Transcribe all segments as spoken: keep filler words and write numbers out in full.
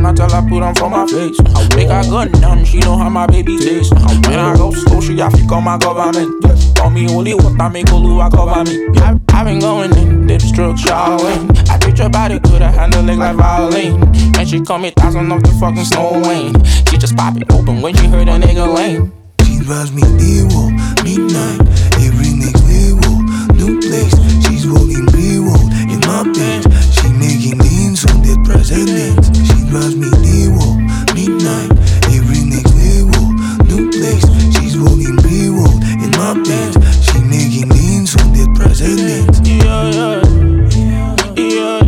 I tell her put on for my face. Make her gun down, she know how my baby taste. When I go slow, she have to call my government. Call me holy water, make Oluwa cover me. I, I been going in, dip stroke, showering. I treat your body good, I handle it like violin. And she call me thousand off the fucking Snow Wayne. She just pop it open when she heard a nigga lame. She drives me D-Wall, midnight, every next level, new place. She's walking B-Wall in my pants. She making leans on that president. She drives me D-Wall, midnight, every next level, new place. She's walking B-Wall in my pants. She making leans on that president. Yeah, yeah, yeah, yeah,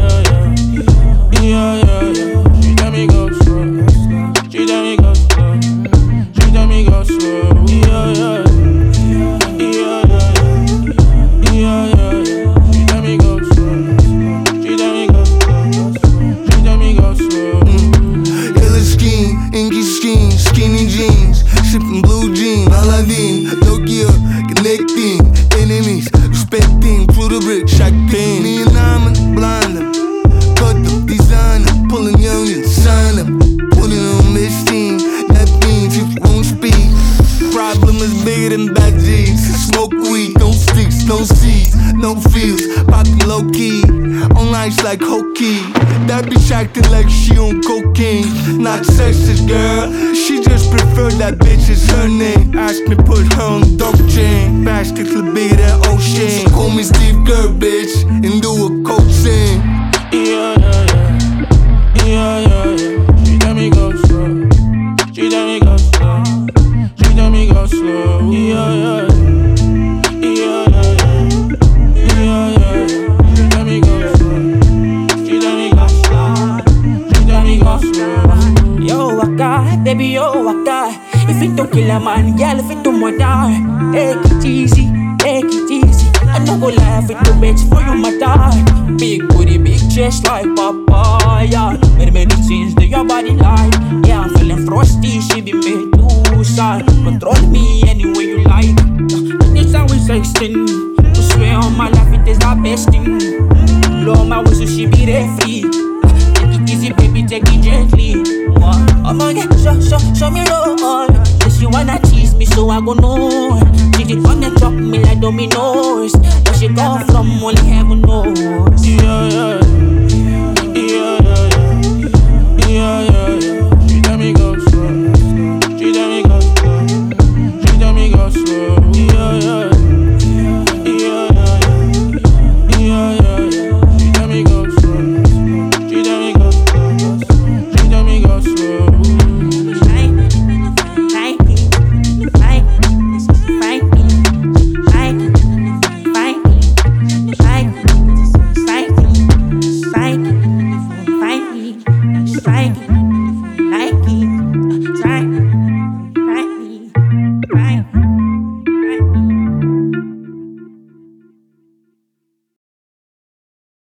yeah, yeah, yeah, yeah. She tell me go slow, she tell me go slow, she tell me go slow. Yeah, yeah, yeah, yeah, yeah, yeah, yeah. She tell me go slow, she tell me go slow, she tell me go slow. Mm. Yellow skin, inky skin, skinny jeans, sipping blue jeans, Aladdin, Nokia, connecting, enemies, respecting, through the brick, shocking. Me and I'm blind them, cut them, design them, pulling young and sign them, putting on this team. That means if you won't speak, problem is bigger than bad G's. Smoke weed, no sticks, no seeds, no feels, popping low key, on ice like hokey. That bitch acting like she on cocaine, not sexist, girl. She just prefer that bitch is her name. Ask me put her on dog chain, baskets look bigger than ocean. Call me Steve Kerr, bitch, and do a coaching. Yeah, yeah, yeah, yeah, yeah, yeah. She tell me go slow, she tell me go slow, she tell me go slow. Yeah, yeah, yeah, yeah, yeah, yeah, yeah. She tell me go slow, she tell me go slow, she tell me go slow. Yo, Waka, baby, yo, Waka. If it don't kill a man, girl, if it don't murder, take it easy, take it easy. I no go lie, if it don't bitch for you, my die. Big booty, big chest like papaya. Many, many things that your body like. Yeah, I'm feeling frosty, she be made too sad. Control me any way you like. This how we sexting. To swear on my life, it is the best thing. Blow my whistle, she be there free. Take it easy, baby, take it gently. Oh my God, show, show, show me roll. Yes, you wanna tease me, so I go know. She did on and drop me like dominoes. Where she come from, only heaven knows. Yeah, yeah, yeah, yeah, yeah, yeah, yeah, yeah. She tell me go slow, she tell me go slow, she tell me go slow.